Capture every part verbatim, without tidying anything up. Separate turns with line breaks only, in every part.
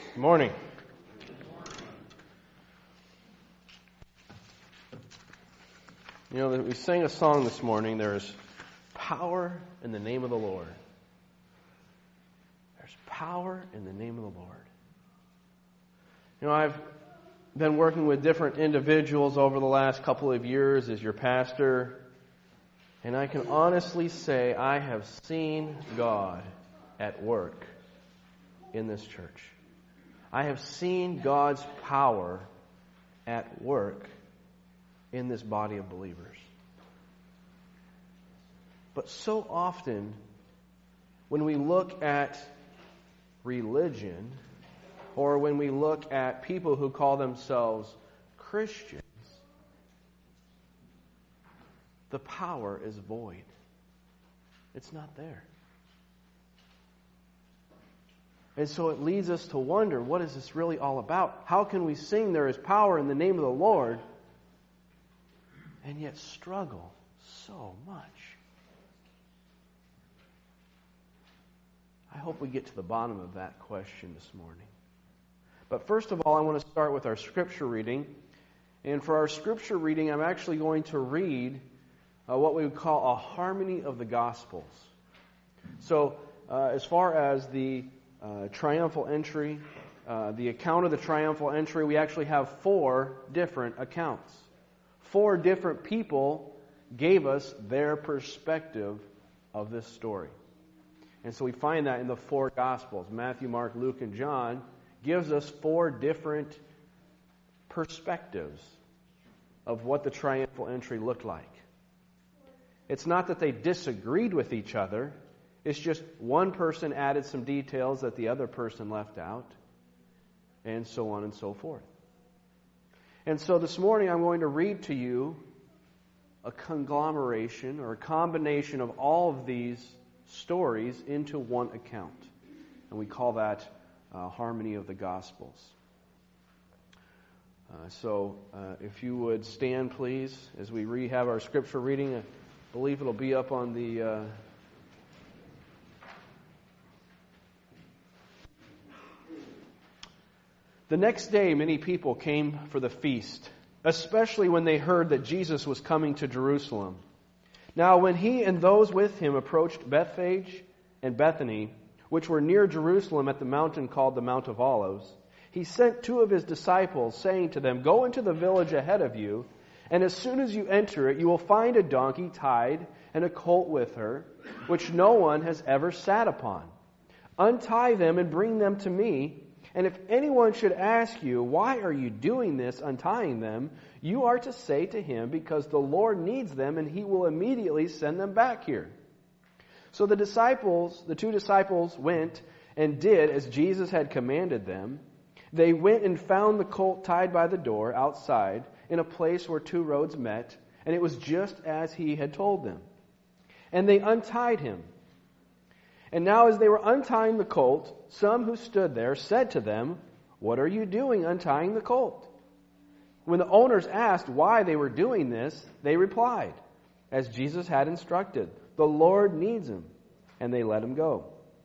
Good morning. You know, we sang a song this morning, there's power in the name of the Lord. There's power in the name of the Lord. You know, I've been working with different individuals over the last couple of years as your pastor, and I can honestly say I have seen God at work in this church. I have seen God's power at work in this body of believers. But so often, when we look at religion, or when we look at people who call themselves Christians, the power is void. It's not there. And so it leads us to wonder, what is this really all about? How can we sing there is power in the name of the Lord, and yet struggle so much? I hope we get to the bottom of that question this morning. But first of all, I want to start with our scripture reading. And for our scripture reading, I'm actually going to read uh, what we would call a harmony of the Gospels. So, uh, as far as the uh, triumphal entry, uh, the account of the triumphal entry, we actually have four different accounts. Four different people gave us their perspective of this story. And so we find that in the four Gospels. Matthew, Mark, Luke, and John gives us four different perspectives of what the triumphal entry looked like. It's not that they disagreed with each other. It's just one person added some details that the other person left out, and so on and so forth. And so this morning I'm going to read to you a conglomeration or a combination of all of these stories into one account. And we call that uh, harmony of the Gospels. Uh, so uh, if you would stand, please, as we re- have our scripture reading. I believe it'll be up on the... Uh, The next day, many people came for the feast, especially when they heard that Jesus was coming to Jerusalem. Now, when he and those with him approached Bethphage and Bethany, which were near Jerusalem at the mountain called the Mount of Olives, he sent two of his disciples, saying to them, "Go into the village ahead of you, and as soon as you enter it, you will find a donkey tied and a colt with her, which no one has ever sat upon. Untie them and bring them to me. And if anyone should ask you, 'Why are you doing this, untying them?' you are to say to him, 'Because the Lord needs them, and he will immediately send them back here.'" So the disciples, the two disciples went and did as Jesus had commanded them. They went and found the colt tied by the door outside in a place where two roads met, and it was just as he had told them. And they untied him. And now as they were untying the colt, some who stood there said to them, "What are you doing untying the colt?" When the owners asked why they were doing this, they replied, as Jesus had instructed, "The Lord needs him." And they let him go.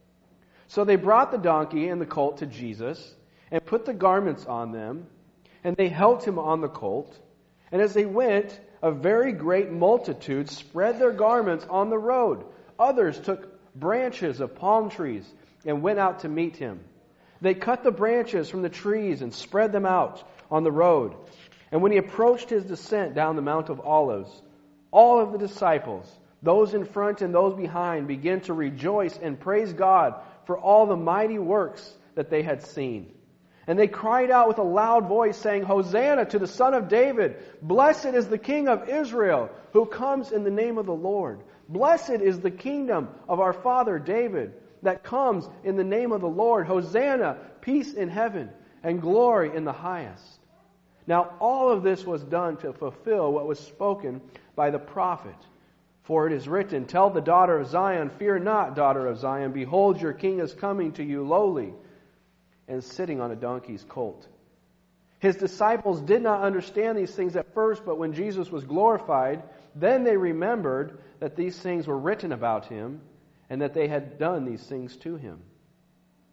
So they brought the donkey and the colt to Jesus and put the garments on them, and they helped him on the colt. And as they went, a very great multitude spread their garments on the road. Others took branches of palm trees and went out to meet him. They cut the branches from the trees and spread them out on the road. And when he approached his descent down the Mount of Olives, all of the disciples, those in front and those behind, began to rejoice and praise God for all the mighty works that they had seen. And they cried out with a loud voice, saying, "Hosanna to the Son of David! Blessed is the King of Israel, who comes in the name of the Lord! Blessed is the kingdom of our father David that comes in the name of the Lord. Hosanna, peace in heaven and glory in the highest." Now all of this was done to fulfill what was spoken by the prophet. For it is written, "Tell the daughter of Zion, fear not, daughter of Zion. Behold, your king is coming to you lowly and sitting on a donkey's colt." His disciples did not understand these things at first, but when Jesus was glorified, then they remembered that these things were written about him and that they had done these things to him.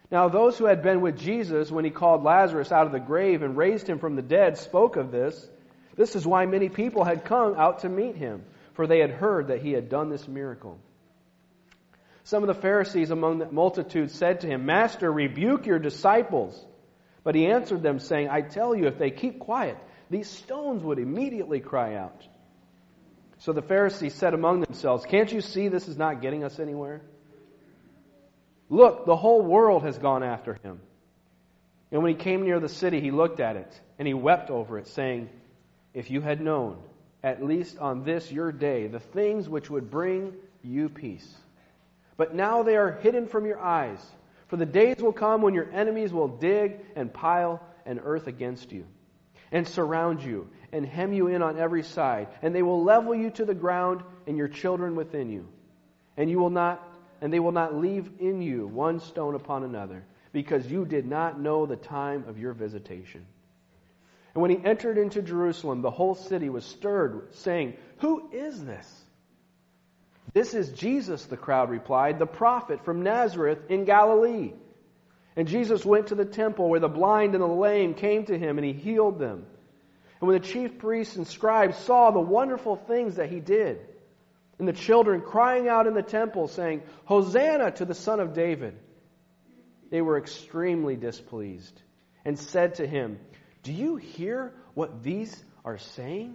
Now those who had been with Jesus when he called Lazarus out of the grave and raised him from the dead spoke of this. This is why many people had come out to meet him, for they had heard that he had done this miracle. Some of the Pharisees among the multitude said to him, Master, rebuke your disciples. But he answered them, saying, I tell you, if they keep quiet, these stones would immediately cry out. So the Pharisees said among themselves, Can't you see this is not getting us anywhere? Look, the whole world has gone after him. And when he came near the city, he looked at it, and he wept over it, saying, If you had known, at least on this your day, the things which would bring you peace. But now they are hidden from your eyes. For the days will come when your enemies will dig and pile an earth against you, and surround you, and hem you in on every side, and they will level you to the ground, and your children within you. And you will not, and they will not leave in you one stone upon another, because you did not know the time of your visitation. And when he entered into Jerusalem, the whole city was stirred, saying, Who is this? This is Jesus, the crowd replied, the prophet from Nazareth in Galilee. And Jesus went to the temple where the blind and the lame came to him, and he healed them. And when the chief priests and scribes saw the wonderful things that he did, and the children crying out in the temple, saying, Hosanna to the Son of David, they were extremely displeased, and said to him, Do you hear what these are saying?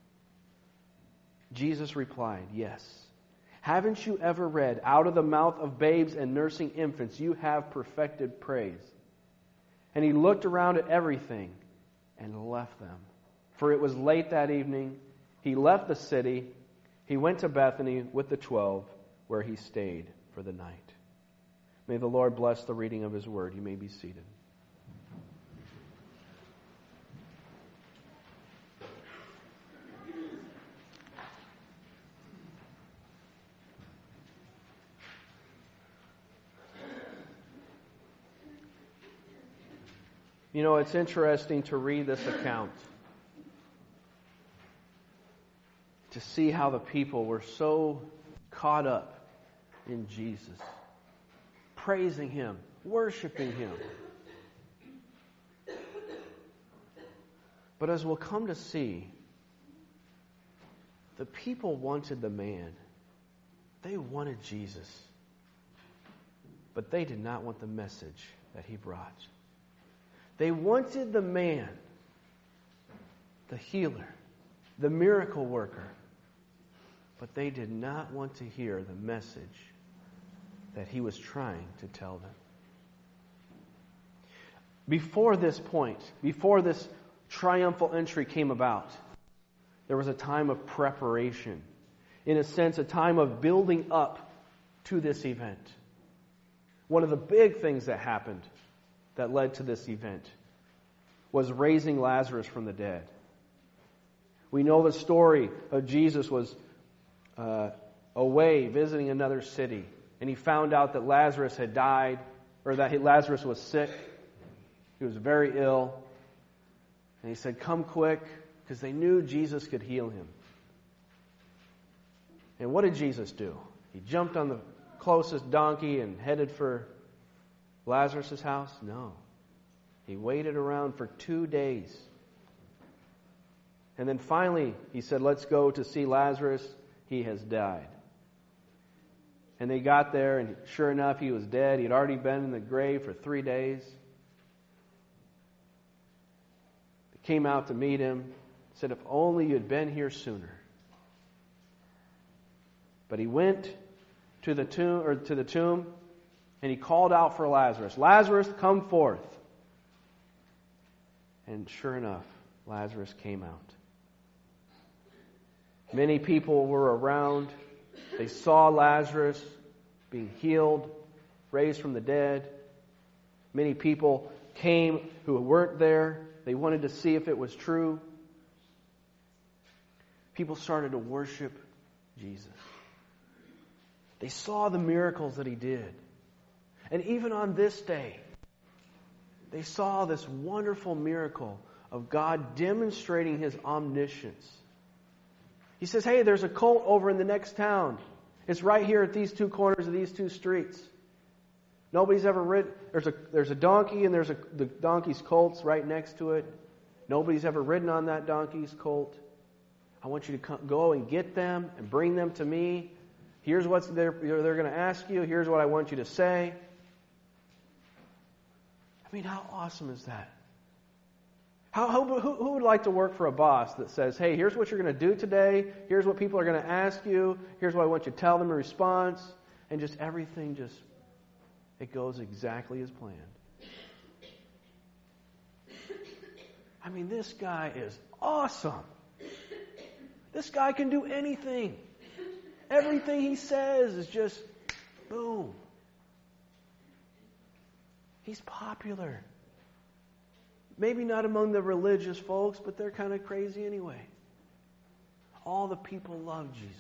Jesus replied, Yes. Haven't you ever read, Out of the mouth of babes and nursing infants you have perfected praise? And he looked around at everything and left them. For it was late that evening. He left the city. He went to Bethany with the twelve, where he stayed for the night. May the Lord bless the reading of his word. You may be seated. You know, it's interesting to read this account, to see how the people were so caught up in Jesus, praising him, worshiping him. But as we'll come to see, the people wanted the man. They wanted Jesus. But they did not want the message that he brought. They wanted the man, the healer, the miracle worker, but they did not want to hear the message that he was trying to tell them. Before this point, before this triumphal entry came about, there was a time of preparation. In a sense, a time of building up to this event. One of the big things that happened that led to this event was raising Lazarus from the dead. We know the story of Jesus was uh, away visiting another city, and he found out that Lazarus had died, or that he, Lazarus was sick. He was very ill. And he said, Come quick, because they knew Jesus could heal him. And what did Jesus do? He jumped on the closest donkey and headed for Lazarus' house? No. He waited around for two days. And then finally, he said, Let's go to see Lazarus. He has died. And they got there, and sure enough, he was dead. He had already been in the grave for three days. They came out to meet him, said, If only you had been here sooner. But he went to the tomb, or to the tomb, and he called out for Lazarus. Lazarus, come forth. And sure enough, Lazarus came out. Many people were around. They saw Lazarus being healed, raised from the dead. Many people came who weren't there. They wanted to see if it was true. People started to worship Jesus. They saw the miracles that he did. And even on this day, they saw this wonderful miracle of God demonstrating his omniscience. He says, hey, there's a colt over in the next town. It's right here at these two corners of these two streets. Nobody's ever ridden. There's a there's a donkey and there's a the donkey's colt's right next to it. Nobody's ever ridden on that donkey's colt. I want you to come, go and get them and bring them to me. Here's what they're they're going to ask you. Here's what I want you to say. I mean, how awesome is that? How, how who, who would like to work for a boss that says, "Hey, here's what you're going to do today. Here's what people are going to ask you. Here's what I want you to tell them in response," and just everything just it goes exactly as planned. I mean, this guy is awesome. This guy can do anything. Everything he says is just boom. He's popular. Maybe not among the religious folks, but they're kind of crazy anyway. All the people love Jesus.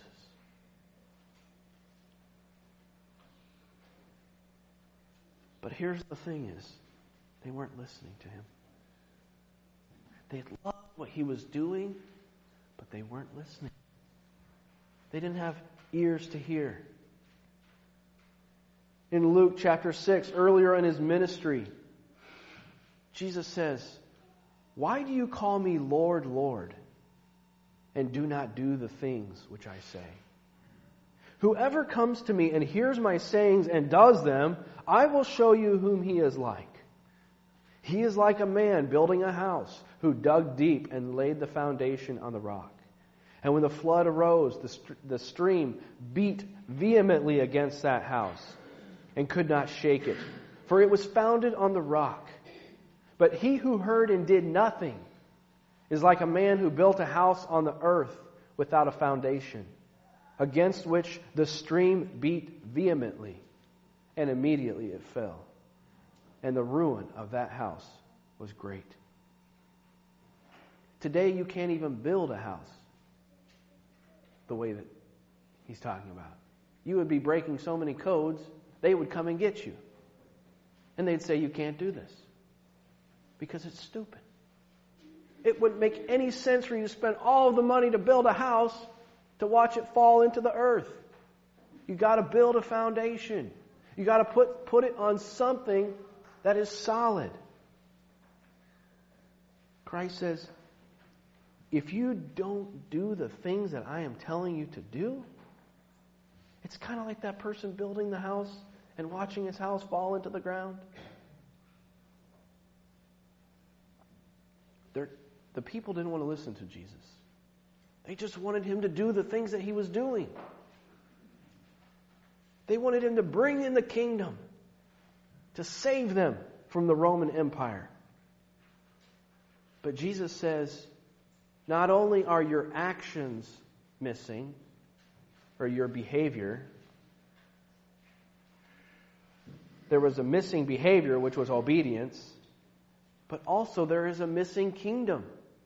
But here's the thing is, they weren't listening to him. They loved what he was doing, but they weren't listening. They didn't have ears to hear. In Luke chapter six, earlier in his ministry, Jesus says, "Why do you call me Lord, Lord, and do not do the things which I say? Whoever comes to me and hears my sayings and does them, I will show you whom he is like. He is like a man building a house who dug deep and laid the foundation on the rock. And when the flood arose, the, st- the stream beat vehemently against that house and could not shake it, for it was founded on the rock. But he who heard and did nothing is like a man who built a house on the earth without a foundation, against which the stream beat vehemently, and immediately it fell. And the ruin of that house was great." Today you can't even build a house the way that he's talking about. You would be breaking so many codes, they would come and get you. And they'd say, "You can't do this." Because it's stupid. It wouldn't make any sense for you to spend all of the money to build a house to watch it fall into the earth. You got to build a foundation. You got to put put it on something that is solid. Christ says, if you don't do the things that I am telling you to do, it's kind of like that person building the house and watching his house fall into the ground. They're, the people didn't want to listen to Jesus. They just wanted him to do the things that he was doing. They wanted him to bring in the kingdom, to save them from the Roman Empire. But Jesus says, not only are your actions missing, or your behavior, there was a missing behavior, which was obedience, but also there is a missing kingdom.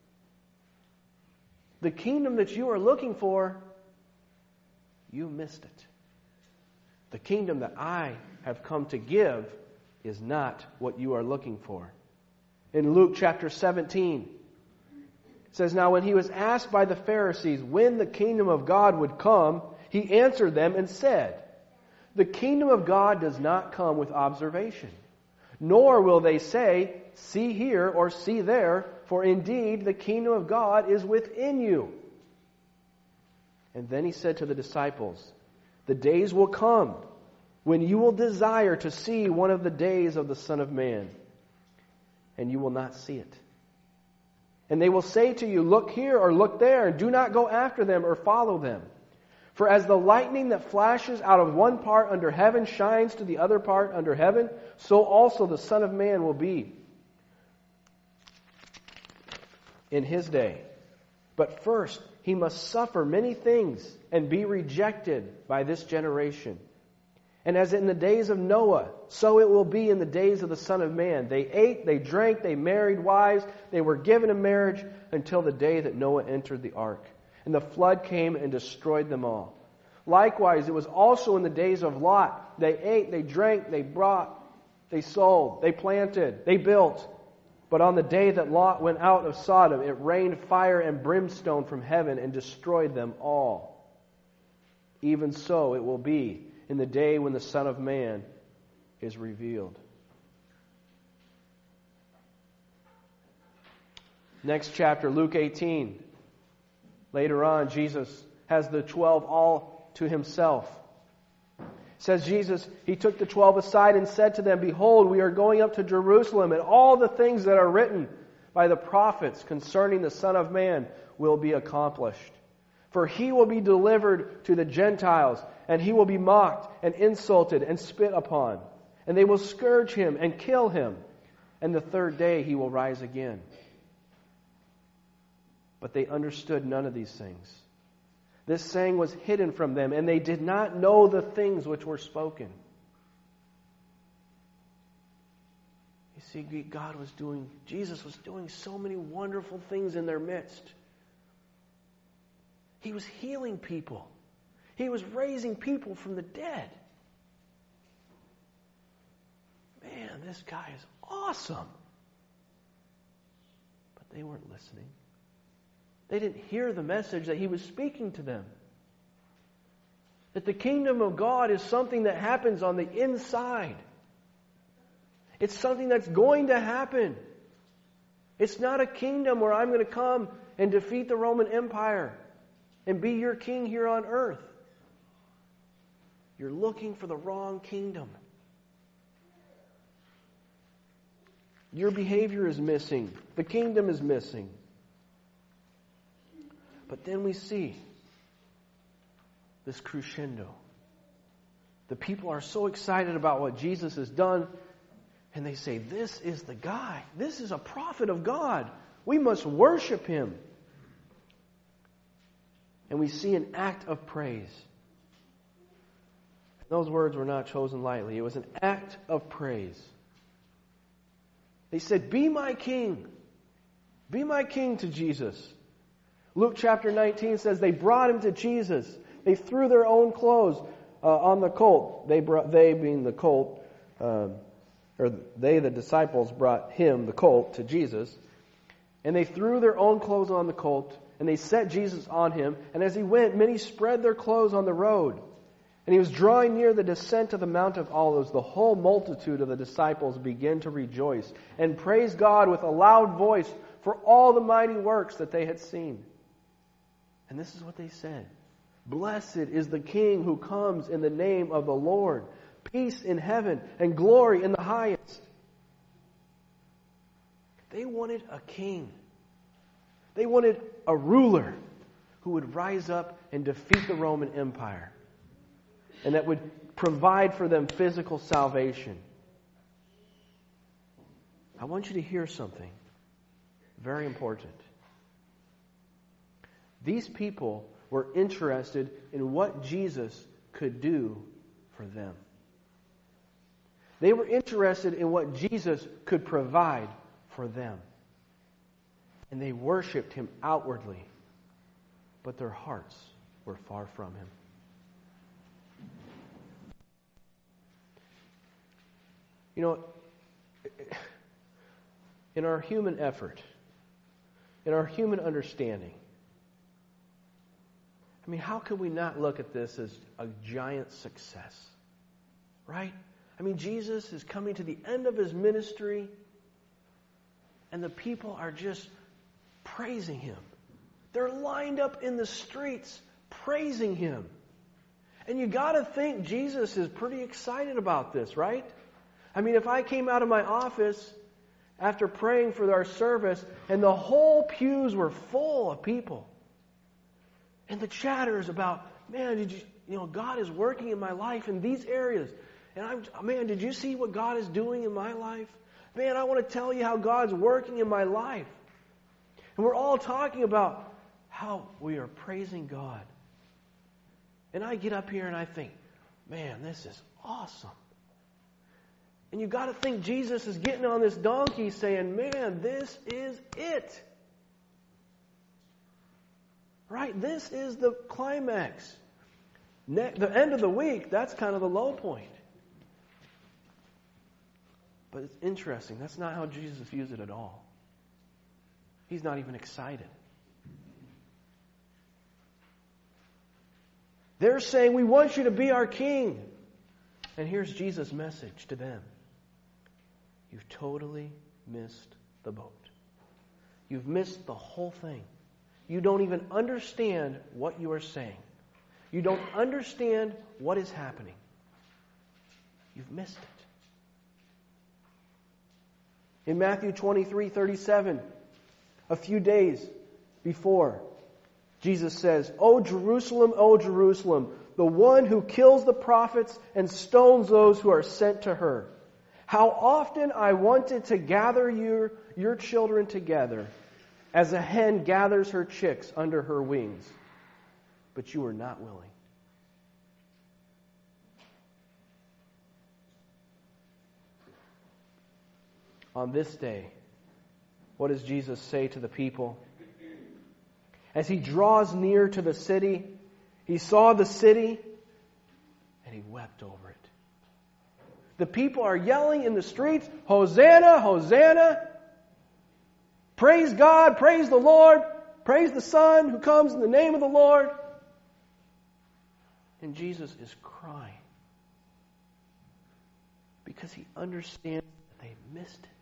The kingdom that you are looking for, you missed it. The kingdom that I have come to give is not what you are looking for. In Luke chapter seventeen, it says, "Now when he was asked by the Pharisees when the kingdom of God would come, he answered them and said, 'The kingdom of God does not come with observation, nor will they say, see here or see there, for indeed the kingdom of God is within you.' And then he said to the disciples, 'The days will come when you will desire to see one of the days of the Son of Man, and you will not see it. And they will say to you, look here or look there, and do not go after them or follow them. For as the lightning that flashes out of one part under heaven shines to the other part under heaven, so also the Son of Man will be in his day. But first he must suffer many things and be rejected by this generation. And as in the days of Noah, so it will be in the days of the Son of Man. They ate, they drank, they married wives, they were given in marriage until the day that Noah entered the ark. And the flood came and destroyed them all. Likewise, it was also in the days of Lot. They ate, they drank, they brought, they sold, they planted, they built. But on the day that Lot went out of Sodom, it rained fire and brimstone from heaven and destroyed them all. Even so it will be in the day when the Son of Man is revealed. Next chapter, Luke eighteen. Later on, Jesus has the twelve all to himself. It says Jesus, he took the twelve aside and said to them, "Behold, we are going up to Jerusalem, and all the things that are written by the prophets concerning the Son of Man will be accomplished. For he will be delivered to the Gentiles, and he will be mocked and insulted and spit upon. And they will scourge him and kill him, and the third day he will rise again." But they understood none of these things. This saying was hidden from them, and they did not know the things which were spoken. You see, God was doing, Jesus was doing so many wonderful things in their midst. He was healing people. He was raising people from the dead. Man, this guy is awesome. But they weren't listening. They didn't hear the message that he was speaking to them. That the kingdom of God is something that happens on the inside. It's something that's going to happen. It's not a kingdom where I'm going to come and defeat the Roman Empire and be your king here on earth. You're looking for the wrong kingdom. Your behavior is missing. The kingdom is missing. But then we see this crescendo. The people are so excited about what Jesus has done, and they say, "This is the guy. This is a prophet of God. We must worship him." And we see an act of praise. Those words were not chosen lightly. It was an act of praise. They said, "Be my king. Be my king," to Jesus. Luke chapter nineteen says they brought him to Jesus. They threw their own clothes uh, on the colt. They, brought, they being the colt, um, or they, the disciples, brought him, the colt, to Jesus. And they threw their own clothes on the colt, and they set Jesus on him. And as he went, many spread their clothes on the road. And he was drawing near the descent of the Mount of Olives. The whole multitude of the disciples began to rejoice and praise God with a loud voice for all the mighty works that they had seen. And this is what they said: "Blessed is the King who comes in the name of the Lord. Peace in heaven and glory in the highest." They wanted a king. They wanted a ruler who would rise up and defeat the Roman Empire, and that would provide for them physical salvation. I want you to hear something very important. These people were interested in what Jesus could do for them. They were interested in what Jesus could provide for them. And they worshipped him outwardly, but their hearts were far from him. You know, in our human effort, in our human understanding, I mean, how could we not look at this as a giant success? Right? I mean, Jesus is coming to the end of his ministry, and the people are just praising him. They're lined up in the streets praising him. And you got to think Jesus is pretty excited about this, right? I mean, if I came out of my office after praying for our service and the whole pews were full of people, and the chatter is about, man, did you, you know, God is working in my life in these areas. And I'm, man, did you see what God is doing in my life? Man, I want to tell you how God's working in my life. And we're all talking about how we are praising God. And I get up here and I think, man, this is awesome. And you got to think Jesus is getting on this donkey saying, man, this is it. Right? This is the climax. Ne- the end of the week, that's kind of the low point. But it's interesting. That's not how Jesus views it at all. He's not even excited. They're saying, we want you to be our king. And here's Jesus' message to them. You've totally missed the boat. You've missed the whole thing. You don't even understand what you are saying. You don't understand what is happening. You've missed it. In Matthew twenty-three thirty-seven, a few days before, Jesus says, "O Jerusalem, O Jerusalem, the one who kills the prophets and stones those who are sent to her. How often I wanted to gather your, your children together as a hen gathers her chicks under her wings, but you were not willing." On this day, what does Jesus say to the people? As he draws near to the city, he saw the city and he wept over it. The people are yelling in the streets, "Hosanna, Hosanna! Praise God, praise the Lord, praise the Son who comes in the name of the Lord." And Jesus is crying because he understands that they missed it.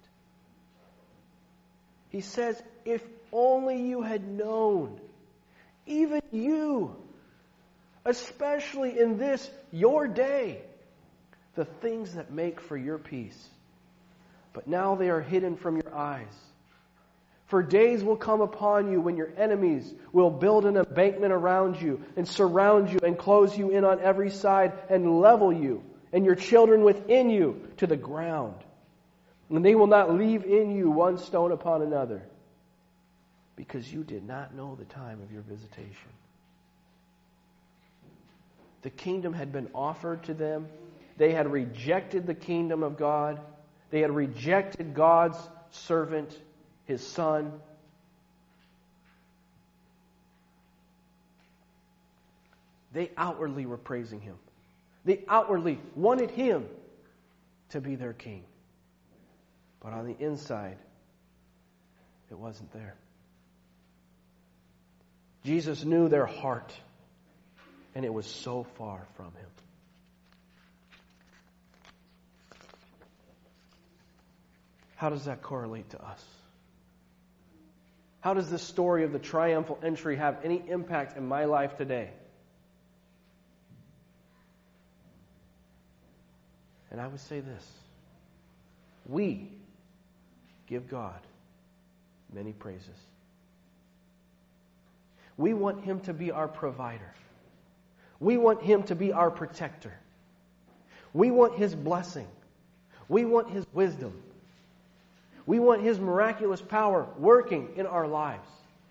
He says, if only you had known, even you, especially in this, your day, the things that make for your peace. But now they are hidden from your eyes. For days will come upon you when your enemies will build an embankment around you and surround you and close you in on every side and level you and your children within you to the ground. And they will not leave in you one stone upon another, because you did not know the time of your visitation. The kingdom had been offered to them. They had rejected the kingdom of God. They had rejected God's servant, His Son. They outwardly were praising Him. They outwardly wanted Him to be their king. But on the inside, it wasn't there. Jesus knew their heart, and it was so far from Him. How does that correlate to us? How does this story of the triumphal entry have any impact in my life today? And I would say this. We give God many praises. We want Him to be our provider. We want Him to be our protector. We want His blessing. We want His wisdom. We want His miraculous power working in our lives.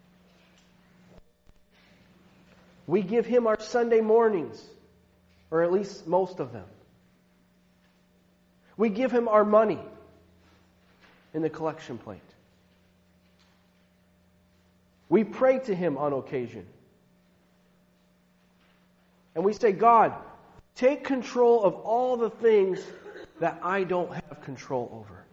We give Him our Sunday mornings, or at least most of them. We give Him our money in the collection plate. We pray to Him on occasion. And we say, God, take control of all the things that I don't have control over.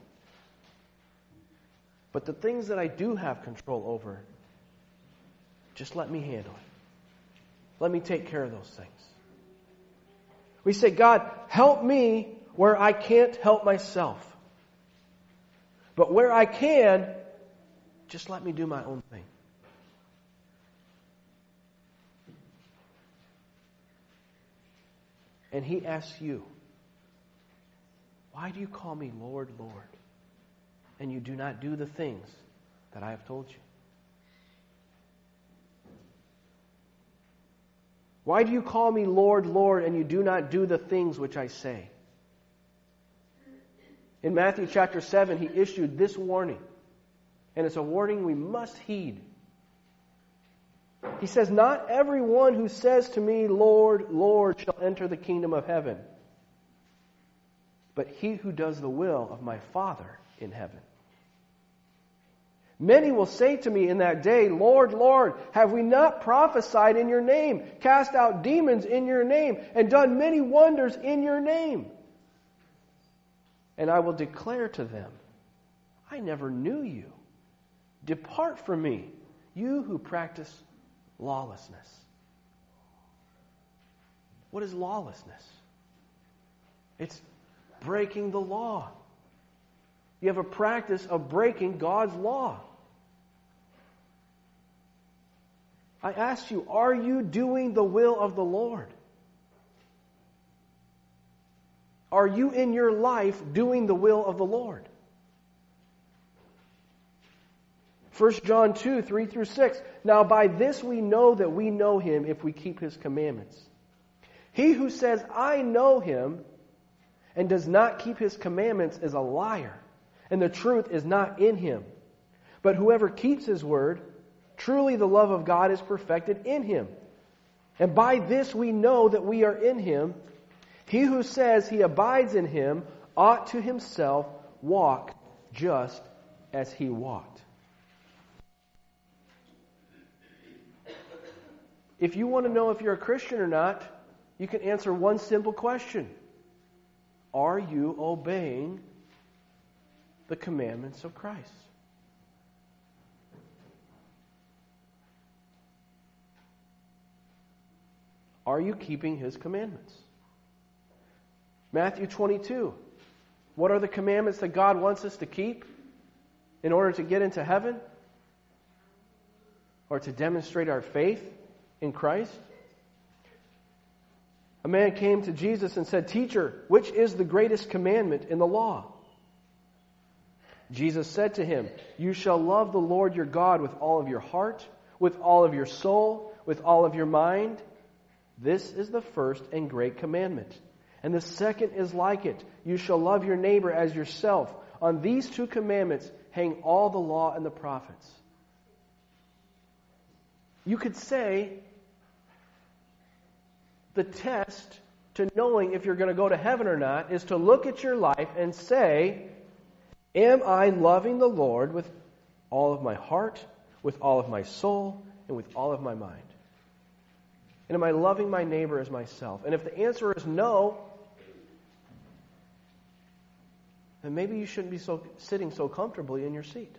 But the things that I do have control over, just let me handle it. Let me take care of those things. We say, God, help me where I can't help myself. But where I can, just let me do my own thing. And He asks you, why do you call me Lord, Lord, and you do not do the things that I have told you? Why do you call me Lord, Lord, and you do not do the things which I say? In Matthew chapter seven, He issued this warning. And it's a warning we must heed. He says, not everyone who says to me, Lord, Lord, shall enter the kingdom of heaven, but he who does the will of my Father in heaven. Many will say to me in that day, Lord, Lord, have we not prophesied in your name, cast out demons in your name, and done many wonders in your name? And I will declare to them, I never knew you. Depart from me, you who practice lawlessness. What is lawlessness? It's breaking the law. You have a practice of breaking God's law. I ask you, are you doing the will of the Lord? Are you in your life doing the will of the Lord? First John two, three through six. Now by this we know that we know Him if we keep His commandments. He who says, I know Him, and does not keep His commandments is a liar, and the truth is not in him. But whoever keeps His word, truly the love of God is perfected in him. And by this we know that we are in Him. He who says he abides in Him ought to himself walk just as He walked. If you want to know if you're a Christian or not, you can answer one simple question. Are you obeying the commandments of Christ? Are you keeping His commandments? Matthew twenty-two. What are the commandments that God wants us to keep in order to get into heaven? Or to demonstrate our faith in Christ? A man came to Jesus and said, Teacher, which is the greatest commandment in the law? Jesus said to him, You shall love the Lord your God with all of your heart, with all of your soul, with all of your mind. This is the first and great commandment. And the second is like it. You shall love your neighbor as yourself. On these two commandments hang all the law and the prophets. You could say the test to knowing if you're going to go to heaven or not is to look at your life and say, am I loving the Lord with all of my heart, with all of my soul, and with all of my mind? And am I loving my neighbor as myself? And if the answer is no, then maybe you shouldn't be so sitting so comfortably in your seat.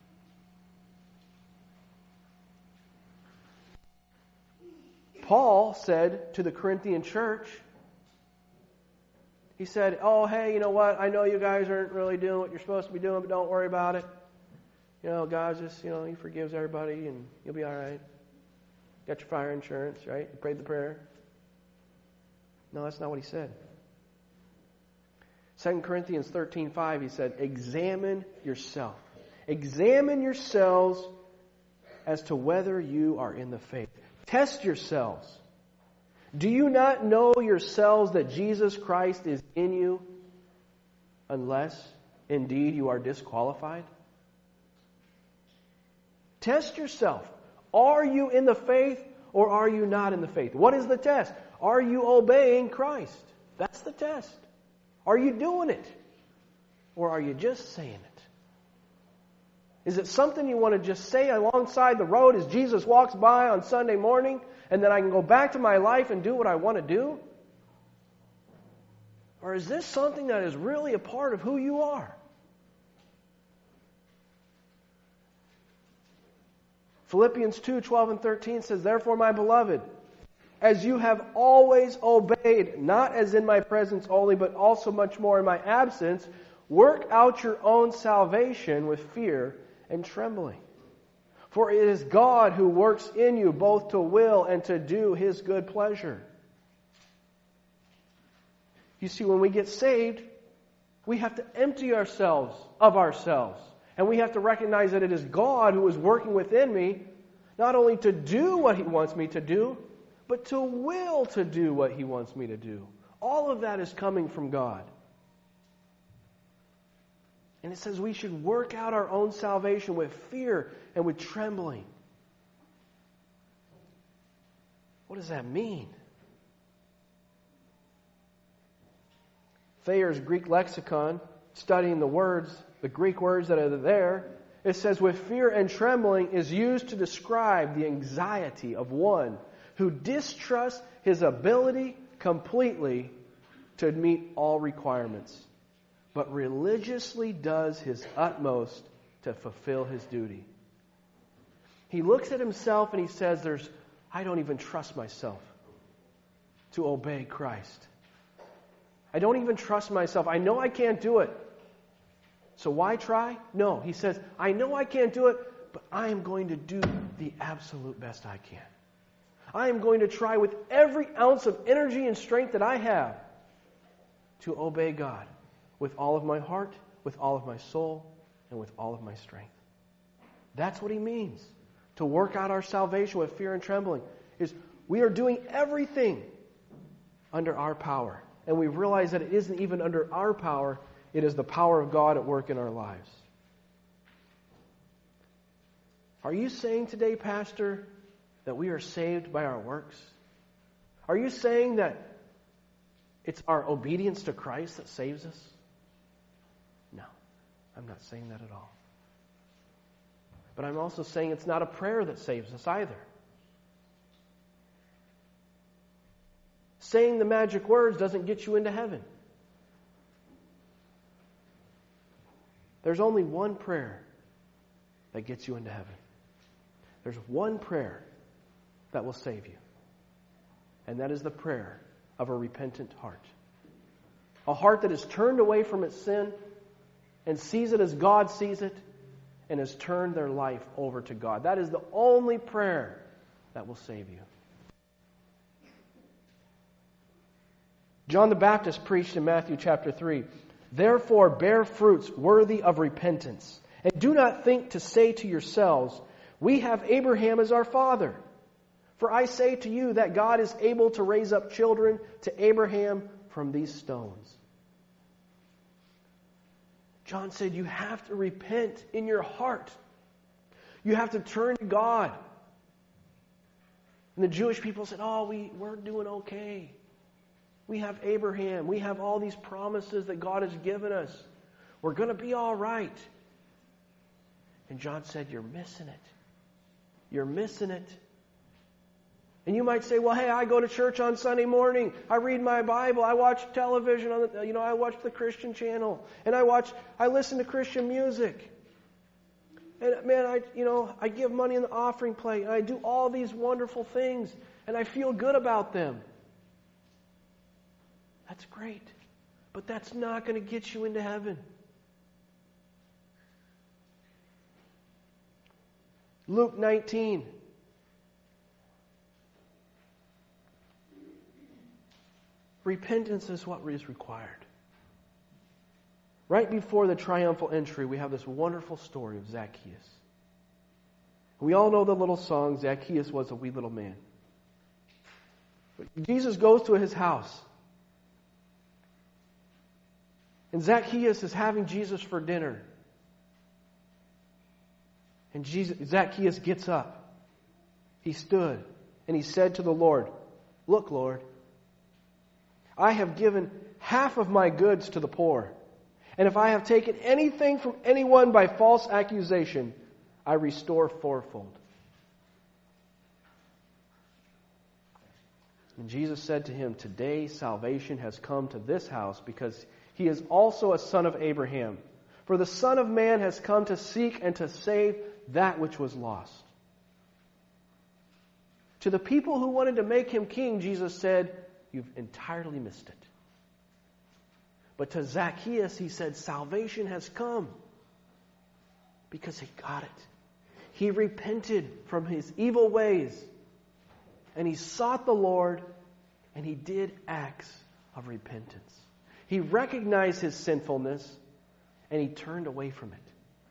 Paul said to the Corinthian church, he said, oh, hey, you know what? I know you guys aren't really doing what you're supposed to be doing, but don't worry about it. You know, God just, you know, He forgives everybody and you'll be all right. Got your fire insurance, right? You prayed the prayer. No, that's not what he said. Second Corinthians thirteen five, he said, examine yourself. Examine yourselves as to whether you are in the faith. Test yourselves. Do you not know yourselves that Jesus Christ is in you, unless indeed you are disqualified? Test yourself. Are you in the faith or are you not in the faith? What is the test? Are you obeying Christ? That's the test. Are you doing it? Or are you just saying it? Is it something you want to just say alongside the road as Jesus walks by on Sunday morning, and then I can go back to my life and do what I want to do? Or is this something that is really a part of who you are? Philippians two twelve and thirteen says, therefore, my beloved, as you have always obeyed, not as in my presence only, but also much more in my absence, work out your own salvation with fear and trembling. For it is God who works in you both to will and to do His good pleasure. You see, when we get saved, we have to empty ourselves of ourselves. And we have to recognize that it is God who is working within me, not only to do what He wants me to do, but to will to do what He wants me to do. All of that is coming from God. And it says we should work out our own salvation with fear and with trembling. What does that mean? Thayer's Greek lexicon, studying the words, the Greek words that are there, it says, with fear and trembling is used to describe the anxiety of one who distrusts his ability completely to meet all requirements, but religiously does his utmost to fulfill his duty. He looks at himself and he says, "There's, I don't even trust myself to obey Christ. I don't even trust myself. I know I can't do it. So why try? No, he says, I know I can't do it, but I am going to do the absolute best I can. I am going to try with every ounce of energy and strength that I have to obey God with all of my heart, with all of my soul, and with all of my strength. That's what he means. To work out our salvation with fear and trembling is we are doing everything under our power. And we realize that it isn't even under our power. It is the power of God at work in our lives. Are you saying today, Pastor, that we are saved by our works? Are you saying that it's our obedience to Christ that saves us? No, I'm not saying that at all. But I'm also saying it's not a prayer that saves us either. Saying the magic words doesn't get you into heaven. There's only one prayer that gets you into heaven. There's one prayer that will save you. And that is the prayer of a repentant heart. A heart that is turned away from its sin and sees it as God sees it and has turned their life over to God. That is the only prayer that will save you. John the Baptist preached in Matthew chapter three, "Therefore bear fruits worthy of repentance, and do not think to say to yourselves, 'We have Abraham as our father.' For I say to you that God is able to raise up children to Abraham from these stones." John said you have to repent in your heart. You have to turn to God. And the Jewish people said, oh, we, we're doing okay. We have Abraham. We have all these promises that God has given us. We're going to be all right. And John said, you're missing it. You're missing it. And you might say, well, hey, I go to church on Sunday morning. I read my Bible. I watch television on the, you know, I watch the Christian channel. And I watch, I listen to Christian music. And man, I, you know, I give money in the offering plate. And I do all these wonderful things. And I feel good about them. That's great. But that's not going to get you into heaven. Luke nineteen. Repentance is what is required. Right before the triumphal entry, we have this wonderful story of Zacchaeus. We all know the little song, Zacchaeus was a wee little man. But Jesus goes to his house. And Zacchaeus is having Jesus for dinner. And Jesus, Zacchaeus gets up. He stood and he said to the Lord, "Look, Lord, I have given half of my goods to the poor. And if I have taken anything from anyone by false accusation, I restore fourfold." And Jesus said to him, "Today salvation has come to this house because he is also a son of Abraham. For the Son of Man has come to seek and to save that which was lost." To the people who wanted to make him king, Jesus said, "You've entirely missed it." But to Zacchaeus, he said, salvation has come because he got it. He repented from his evil ways and he sought the Lord and he did acts of repentance. He recognized his sinfulness and he turned away from it.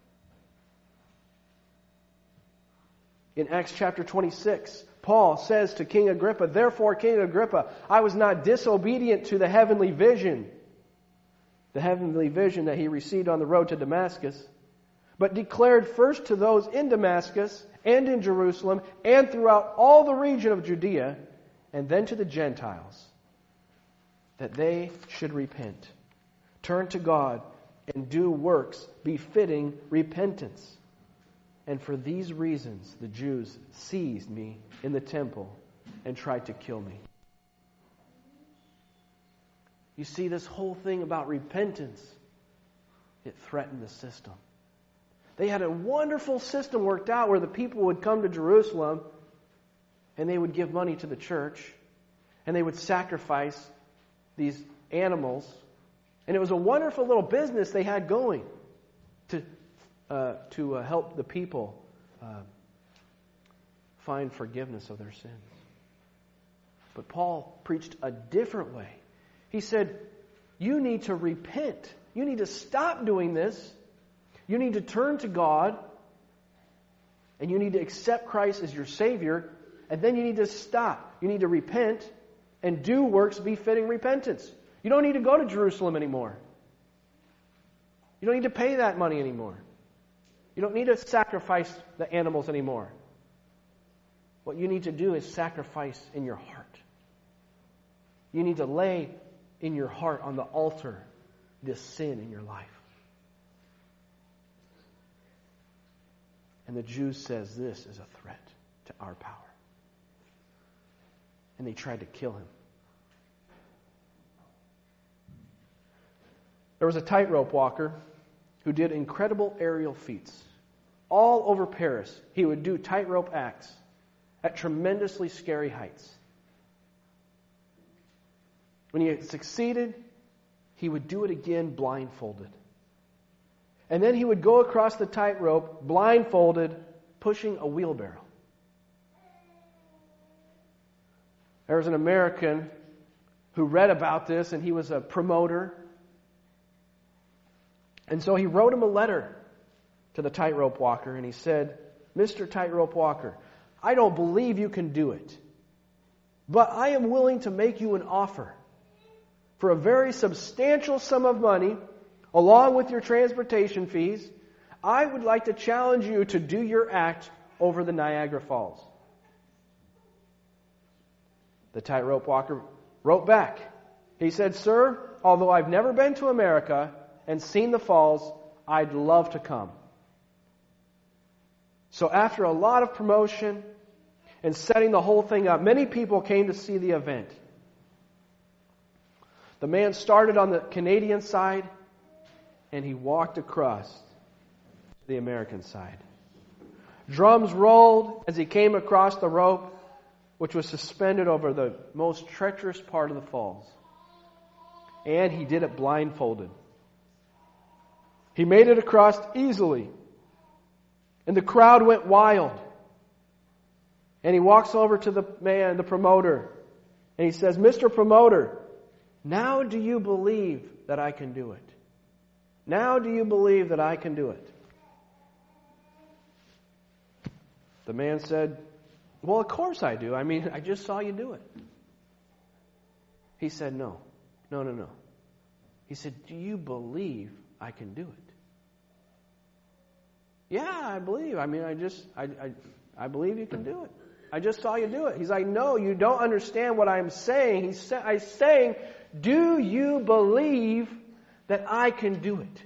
In Acts chapter twenty-six, Paul says to King Agrippa, "Therefore, King Agrippa, I was not disobedient to the heavenly vision," the heavenly vision that he received on the road to Damascus, "but declared first to those in Damascus and in Jerusalem and throughout all the region of Judea, and then to the Gentiles, that they should repent, turn to God, and do works befitting repentance. And for these reasons the Jews seized me in the temple and tried to kill me." You see, this whole thing about repentance, it threatened the system. They had a wonderful system worked out where the people would come to Jerusalem and they would give money to the church and they would sacrifice these animals. And it was a wonderful little business they had going to, uh, to uh, help the people uh, find forgiveness of their sins. But Paul preached a different way. He said, you need to repent. You need to stop doing this. You need to turn to God. And you need to accept Christ as your Savior. And then you need to stop. You need to repent and do works befitting repentance. You don't need to go to Jerusalem anymore. You don't need to pay that money anymore. You don't need to sacrifice the animals anymore. What you need to do is sacrifice in your heart. You need to lay in your heart on the altar this sin in your life. And the Jews says this is a threat to our power. And they tried to kill him. There was a tightrope walker who did incredible aerial feats. All over Paris, he would do tightrope acts at tremendously scary heights. When he had succeeded, he would do it again blindfolded. And then he would go across the tightrope blindfolded, pushing a wheelbarrow. There was an American who read about this, and he was a promoter. And so he wrote him a letter to the tightrope walker, and he said, Mister Tightrope Walker, I don't believe you can do it, but I am willing to make you an offer for a very substantial sum of money, along with your transportation fees. I would like to challenge you to do your act over the Niagara Falls. The tightrope walker wrote back. He said, Sir, although I've never been to America and seen the falls, I'd love to come. So after a lot of promotion and setting the whole thing up, many people came to see the event. The man started on the Canadian side and he walked across to the American side. Drums rolled as he came across the rope, which was suspended over the most treacherous part of the falls. And he did it blindfolded. He made it across easily. And the crowd went wild. And he walks over to the man, the promoter, and he says, Mister Promoter, now do you believe that I can do it? Now do you believe that I can do it? The man said, well, of course I do. I mean, I just saw you do it. He said, no, no, no, no. He said, do you believe I can do it? Yeah, I believe. I mean, I just, I, I, I believe you can do it. I just saw you do it. He's like, no, you don't understand what I'm saying. He's sa- I'm saying, do you believe that I can do it?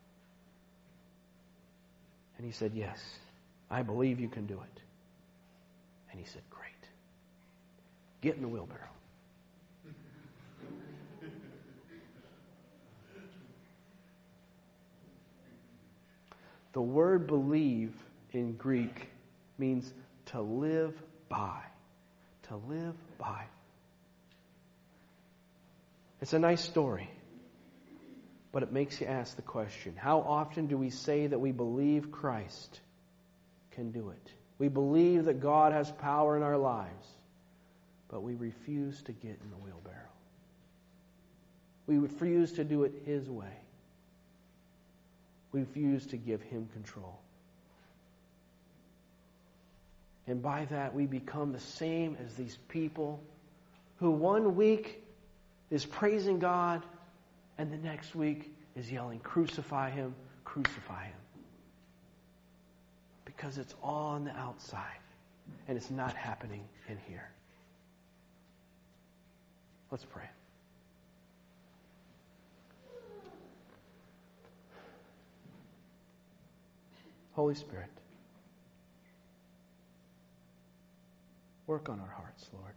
And he said, yes, I believe you can do it. And he said, great. Get in the wheelbarrow. The word believe in Greek means to live by. To live by. It's a nice story, but it makes you ask the question, how often do we say that we believe Christ can do it? We believe that God has power in our lives, but we refuse to get in the wheelbarrow. We refuse to do it His way. We refuse to give Him control. And by that, we become the same as these people who one week is praising God and the next week is yelling, crucify Him, crucify Him. Because it's all on the outside and it's not happening in here. Let's pray. Holy Spirit, work on our hearts, Lord.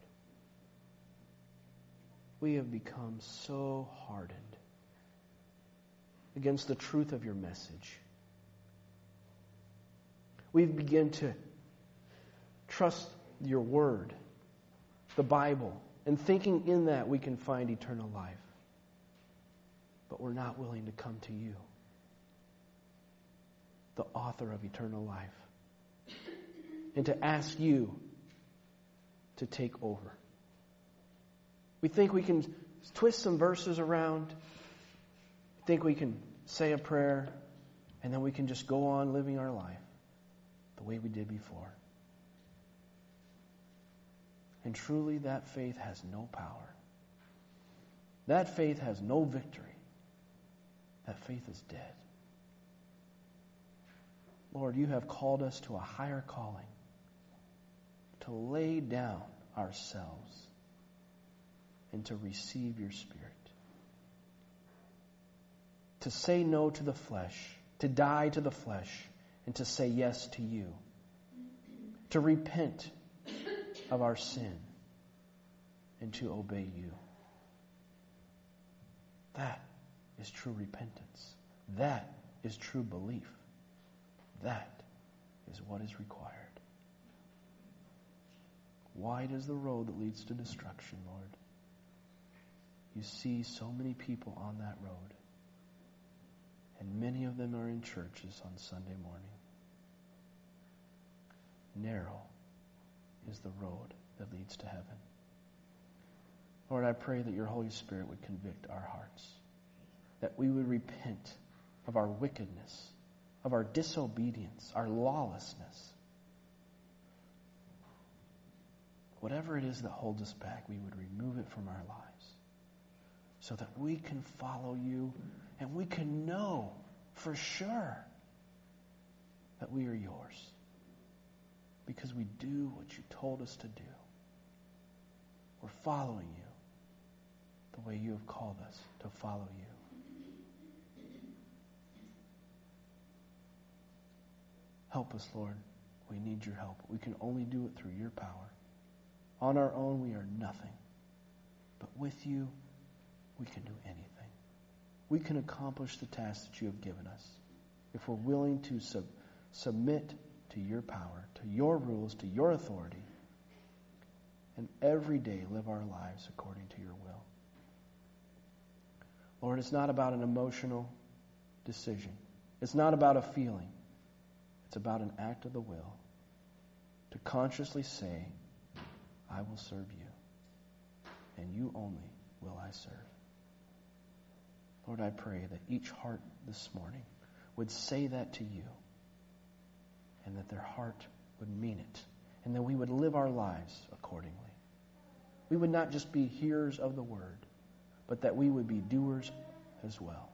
We have become so hardened against the truth of your message. We've begun to trust your word, the Bible, and thinking in that we can find eternal life. but we're not willing to come to you, the author of eternal life, and to ask you to take over. We think we can twist some verses around. We think we can say a prayer, and then we can just go on living our life the way we did before. And truly, that faith has no power. That faith has no victory. That faith is dead. Lord, you have called us to a higher calling, to lay down ourselves and to receive your Spirit. To say no to the flesh, to die to the flesh, and to say yes to you. To repent of our sin and to obey you. That is true repentance. That is true belief. That is what is required. Wide is the road that leads to destruction, Lord. You see so many people on that road, and many of them are in churches on Sunday morning. Narrow is the road that leads to heaven. Lord, I pray that your Holy Spirit would convict our hearts, that we would repent of our wickedness, of our disobedience, our lawlessness. Whatever it is that holds us back, we would remove it from our lives so that we can follow you and we can know for sure that we are yours because we do what you told us to do. We're following you the way you have called us to follow you. Help us, Lord. We need your help. We can only do it through your power. On our own, we are nothing. But with you, we can do anything. We can accomplish the task that you have given us if we're willing to sub- submit to your power, to your rules, to your authority, and every day live our lives according to your will. Lord, it's not about an emotional decision. It's not about a feeling. It's about an act of the will to consciously say, I will serve you, and you only will I serve. Lord, I pray that each heart this morning would say that to you, and that their heart would mean it, and that we would live our lives accordingly. We would not just be hearers of the word, but that we would be doers as well.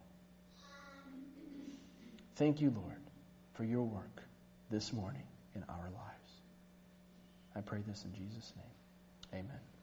Thank you, Lord, for your work this morning in our lives. I pray this in Jesus' name. Amen.